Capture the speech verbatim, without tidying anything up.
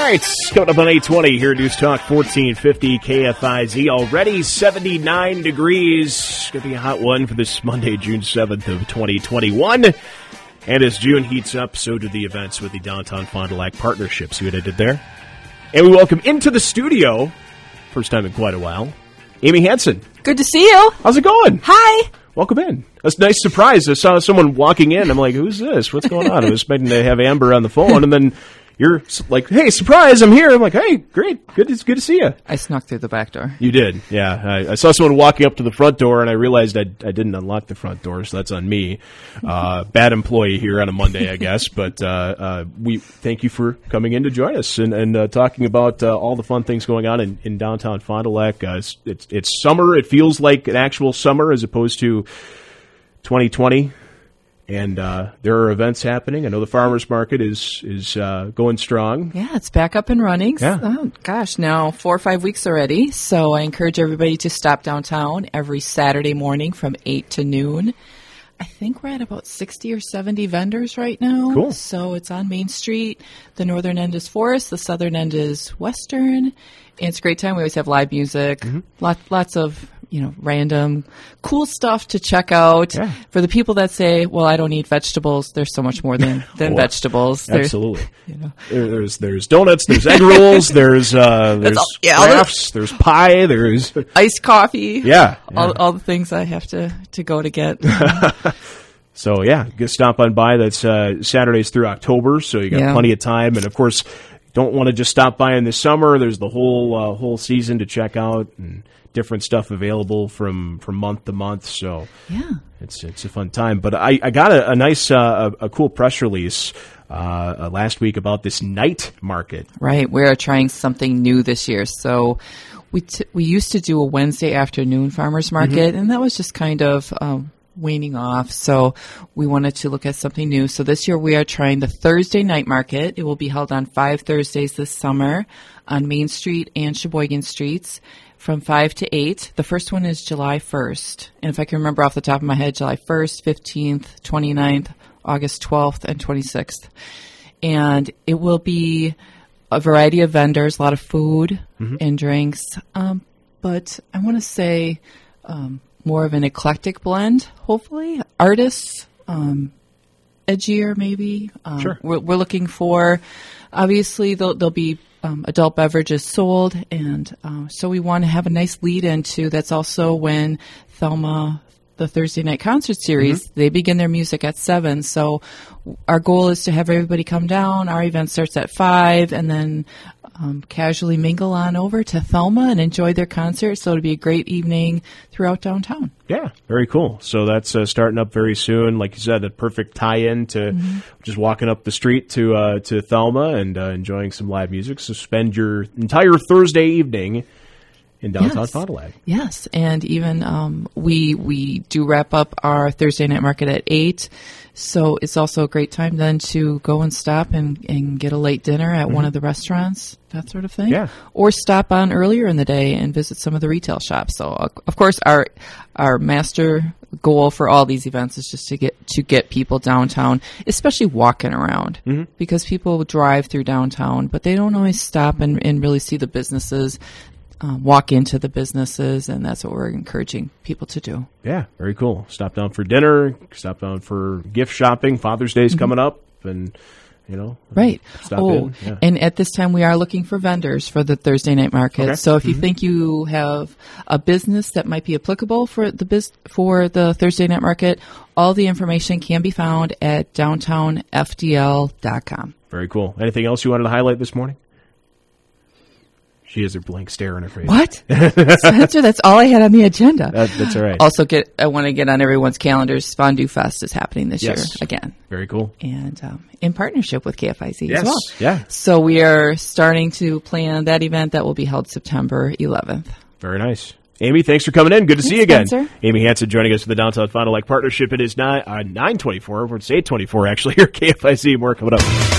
right, coming up on eight twenty here at News Talk fourteen fifty K F I Z. Already seventy-nine degrees. Going to be a hot one for this Monday, June seventh of twenty twenty-one. And as June heats up, so do the events with the Downtown Fond du Lac Partnership. See what I did there? And we welcome into the studio, first time in quite a while, Amy Hansen. Good to see you. How's it going? Hi. Welcome in. That's a nice surprise. I saw someone walking in. I'm like, who's this? What's going on? I was expecting to have Amber on the phone, and then you're like, hey, surprise, I'm here. I'm like, hey, great. Good to, good to see you. I snuck through the back door. You did, yeah. I, I saw someone walking up to the front door, and I realized I, I didn't unlock the front door, so that's on me. Uh, bad employee here on a Monday, I guess. But uh, uh, we thank you for coming in to join us and, and uh, talking about uh, all the fun things going on in, in downtown Fond du Lac. Uh, it's, it's, it's summer. It feels like an actual summer as opposed to twenty twenty. And uh, there are events happening. I know the farmers market is is uh, going strong. Yeah, it's back up and running. Yeah. Oh, gosh, now four or five weeks already. So I encourage everybody to stop downtown every Saturday morning from eight to noon. I think we're at about sixty or seventy vendors right now. Cool. So it's on Main Street. The northern end is Forest. The southern end is Western. And it's a great time. We always have live music. Mm-hmm. Lot, lots of, you know, random cool stuff to check out. Yeah. For the people that say, well, I don't eat vegetables, there's so much more than, than well, vegetables. There's, absolutely. You know. there, there's there's donuts, there's egg rolls, there's uh, there's all, yeah, crafts, there's pie, there's iced coffee. Yeah. yeah. All, all the things I have to, to go to get. So, yeah, just stop on by. That's uh, Saturdays through October, so you got yeah. plenty of time. And, of course, don't want to just stop by in the summer. There's the whole uh, whole season to check out and different stuff available from, from month to month. So yeah, it's it's a fun time. But I, I got a, a nice, uh, a, a cool press release uh, uh, last week about this night market. Right. We're trying something new this year. So we t- we used to do a Wednesday afternoon farmers market, mm-hmm. and that was just kind of um, waning off. So we wanted to look at something new. So this year we are trying the Thursday night market. It will be held on five Thursdays this summer on Main Street and Sheboygan Streets from five to eight. The first one is July first. And if I can remember off the top of my head, July first, fifteenth, twenty-ninth, August twelfth, and twenty-sixth. And it will be a variety of vendors, a lot of food mm-hmm. and drinks. Um, but I want to say um, more of an eclectic blend, hopefully. Artists, um, edgier maybe. Um, sure. We're, we're looking for, obviously, there'll, there'll be um, adult beverages sold. And uh, so we want to have a nice lead into that's also when Thelma, the Thursday night concert series, mm-hmm. they begin their music at seven. So our goal is to have everybody come down. Our event starts at five, and then um, casually mingle on over to Thelma and enjoy their concert. So it'll be a great evening throughout downtown. Yeah, very cool. So that's uh, starting up very soon. Like you said, a perfect tie-in to mm-hmm. just walking up the street to uh, to Thelma and uh, enjoying some live music. So spend your entire Thursday evening in downtown yes. Fond du Lac. Yes, and even um, we we do wrap up our Thursday night market at eight, so it's also a great time then to go and stop and, and get a late dinner at mm-hmm. one of the restaurants, that sort of thing. Yeah. Or stop on earlier in the day and visit some of the retail shops. So, uh, of course, our our master goal for all these events is just to get to get people downtown, especially walking around, mm-hmm. because people drive through downtown, but they don't always stop and, and really see the businesses. Um, walk into the businesses, and that's what we're encouraging people to do. Yeah, very cool. Stop down for dinner, stop down for gift shopping. Father's Day's mm-hmm. coming up, and, you know, right. stop oh, in. Yeah. And at this time, we are looking for vendors for the Thursday night market. Okay. So if you mm-hmm. think you have a business that might be applicable for the biz- for the Thursday night market, all the information can be found at downtown f d l dot com. Very cool. Anything else you wanted to highlight this morning? She has her blank stare in her face. What? Spencer, that's all I had on the agenda. That, that's all right. Also, get I want to get on everyone's calendars. Fondue Fest is happening this yes. year again. Very cool. And um, in partnership with K F I Z yes. as well. Yeah. So we are starting to plan that event that will be held September eleventh. Very nice. Amy, thanks for coming in. Good to thanks, see you again. Spencer. Amy Hansen joining us for the Downtown Fond du Lac Partnership. It is nine, uh, nine twenty-four. It's eight twenty-four, actually, here at K F I Z. More coming up.